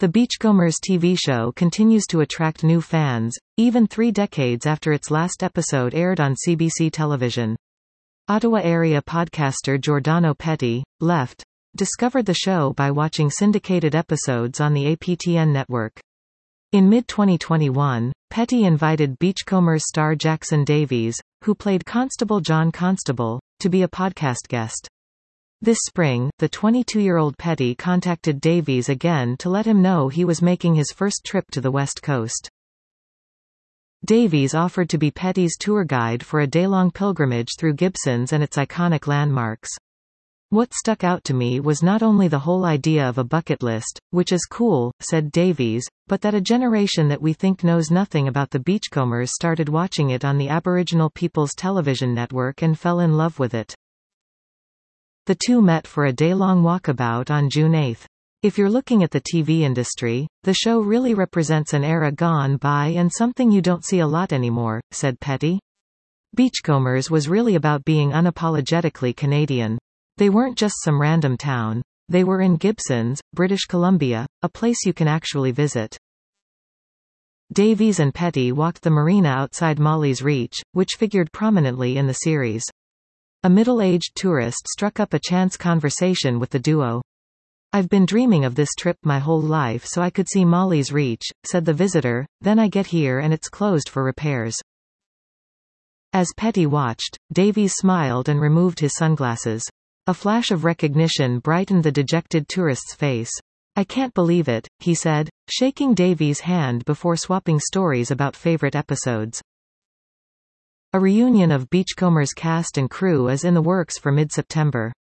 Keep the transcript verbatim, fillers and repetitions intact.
The Beachcombers T V show continues to attract new fans, even three decades after its last episode aired on C B C television. Ottawa area podcaster Giordano Petty, left, discovered the show by watching syndicated episodes on the A P T N network. In mid twenty twenty-one, Petty invited Beachcombers star Jackson Davies, who played Constable John Constable, to be a podcast guest. This spring, the twenty-two-year-old Petty contacted Davies again to let him know he was making his first trip to the West Coast. Davies offered to be Petty's tour guide for a day-long pilgrimage through Gibsons and its iconic landmarks. What stuck out to me was not only the whole idea of a bucket list, which is cool, said Davies, but that a generation that we think knows nothing about the Beachcombers started watching it on the Aboriginal People's Television Network and fell in love with it. The two met for a day-long walkabout on June eighth. If you're looking at the T V industry, the show really represents an era gone by and something you don't see a lot anymore, said Petty. Beachcombers was really about being unapologetically Canadian. They weren't just some random town. They were in Gibsons, British Columbia, a place you can actually visit. Davies and Petty walked the marina outside Molly's Reach, which figured prominently in the series. A middle-aged tourist struck up a chance conversation with the duo. "I've been dreaming of this trip my whole life so I could see Molly's Reach," said the visitor, "then I get here and it's closed for repairs." As Petty watched, Davies smiled and removed his sunglasses. A flash of recognition brightened the dejected tourist's face. "I can't believe it," he said, shaking Davies' hand before swapping stories about favorite episodes. A reunion of Beachcombers cast and crew is in the works for mid-September.